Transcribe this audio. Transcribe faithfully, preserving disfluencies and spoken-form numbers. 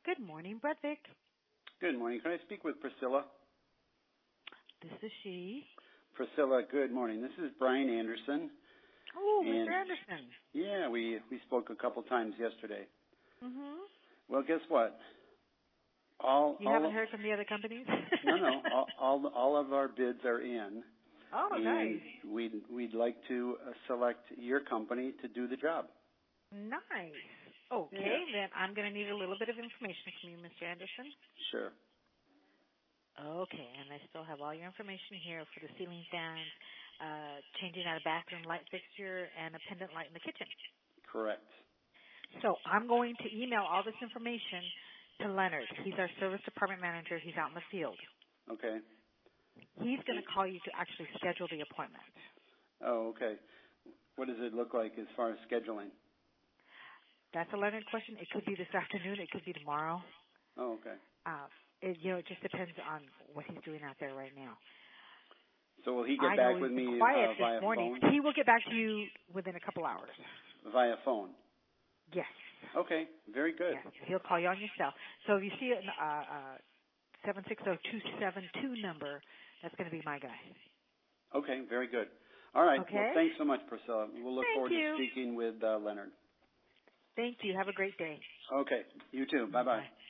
Good morning, Bredvik. Good morning. Can I speak with Priscilla? This is she. Priscilla, good morning. This is Brian Anderson. Oh, and, Mister Anderson. Yeah, we, we spoke a couple times yesterday. Mm-hmm. Well, guess what? All You all haven't heard from the other companies? no, no. All, all all of our bids are in. Oh, and nice. We'd we'd like to uh, select your company to do the job. Nice. Okay, Yeah. then I'm going to need a little bit of information from you, Mister Anderson. Sure. Okay, and I still have all your information here for the ceiling fans, uh, changing out a bathroom light fixture, and a pendant light in the kitchen. Correct. So I'm going to email all this information to Leonard. He's our service department manager. He's out in the field. Okay. He's going to call you to actually schedule the appointment. Oh, okay. What does it look like as far as scheduling? That's a Leonard question. It could be this afternoon. It could be tomorrow. Oh, okay. Uh, it, you know, it just depends on what he's doing out there right now. So will he get I back know with he's me quiet uh, this via morning. phone? He will get back to you within a couple hours. Via phone. Yes. Okay. Very good. Yes. He'll call you on your cell. So if you see a uh, uh, seven six zero two seven two number, that's going to be my guy. Okay. Very good. All right. Okay. Well, thanks so much, Priscilla. We'll look Thank forward you. to speaking with uh, Leonard. Thank you. Have a great day. Okay. You too. Bye-bye. Bye.